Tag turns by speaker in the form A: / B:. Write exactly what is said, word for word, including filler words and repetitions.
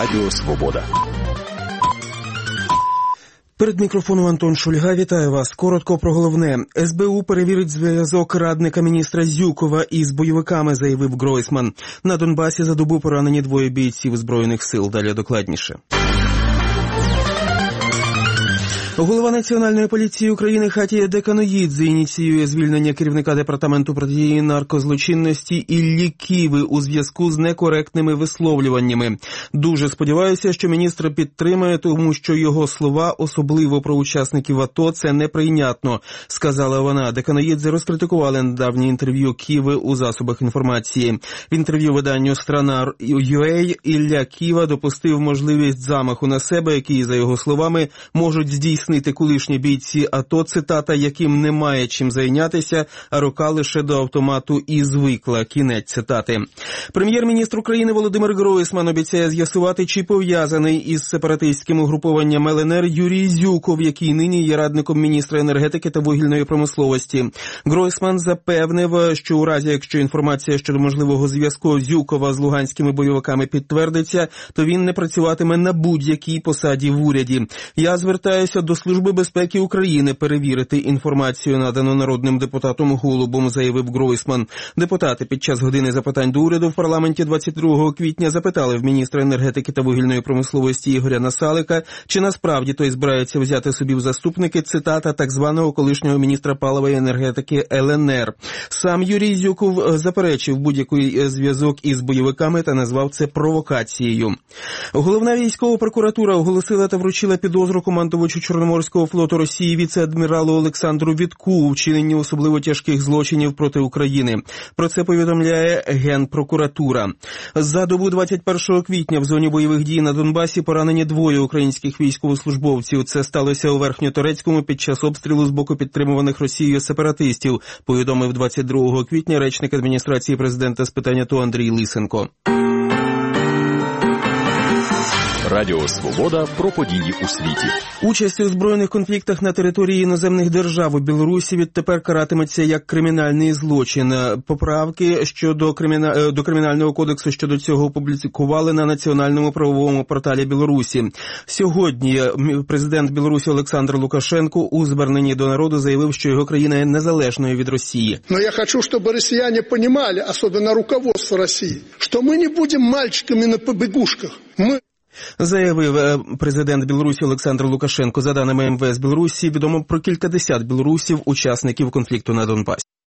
A: Радіо Свобода.
B: Перед мікрофоном Антон Шульга. Вітаю вас. Коротко про головне. ес бе у перевірить зв'язок радника міністра Зюкова із бойовиками, заявив Гройсман. На Донбасі за добу поранені двоє бійців Збройних сил. Далі докладніше. Голова Національної поліції України Хатія Деканоїдзе ініціює звільнення керівника департаменту протидії наркозлочинності Іллі Киви у зв'язку з некоректними висловлюваннями. Дуже сподіваюся, що міністр підтримає, тому що його слова, особливо про учасників АТО, це неприйнятно, сказала вона. Деканоїдзе розкритикували недавнє інтерв'ю Киви у засобах інформації. В інтерв'ю виданню «Страна.ю.а» Ілля Кива допустив можливість замаху на себе, який, за його словами, можуть здійснити колишні бійці АТО, цитата, яким немає чим зайнятися, а рука лише до автомату і звикла. Кінець цитати. Прем'єр-міністр України Володимир Гройсман обіцяє з'ясувати, чи пов'язаний із сепаратистським угрупованням ел ен ер Юрій Зюков, який нині є радником міністра енергетики та вугільної промисловості. Гройсман запевнив, що у разі, якщо інформація щодо можливого зв'язку Зюкова з луганськими бойовиками підтвердиться, то він не працюватиме на будь-якій посаді в уряді. Я звертаюся до Служби безпеки України перевірити інформацію, надану народним депутатом Голубом, заявив Гройсман. Депутати під час години запитань до уряду в парламенті двадцять другого квітня запитали в міністра енергетики та вугільної промисловості Ігоря Насалика, чи насправді той збирається взяти собі в заступники, цитата, так званого колишнього міністра палива і енергетики ел ен ер. Сам Юрій Зюков заперечив будь-який зв'язок із бойовиками та назвав це провокацією. Головна військова прокуратура оголосила та вручила підозру командувачу Чорноморського флоту Росії віце-адміралу Олександру Вітку у вчиненні особливо тяжких злочинів проти України. Про це повідомляє Генпрокуратура. За добу двадцять першого квітня в зоні бойових дій на Донбасі поранені двоє українських військовослужбовців. Це сталося у Верхньоторецькому під час обстрілу з боку підтримуваних Росією сепаратистів, повідомив двадцять другого квітня речник адміністрації президента з питань АТО Андрій Лисенко.
A: Радіо Свобода про події у світі.
B: Участь у збройних конфліктах на території іноземних держав у Білорусі відтепер каратиметься як кримінальний злочин. Поправки щодо криміна... до Кримінального кодексу щодо цього опублікували на національному правовому порталі Білорусі. Сьогодні президент Білорусі Олександр Лукашенко у зверненні до народу заявив, що його країна є незалежною від Росії.
C: Но я хочу, щоб росіяни розуміли, особливо руководство Росії, що ми не будемо мальчиками на побігушках. Ми
B: Заявив президент Білорусі Олександр Лукашенко. За даними ем ве ес Білорусі, відомо про кількадесят білорусів, учасників конфлікту на Донбасі.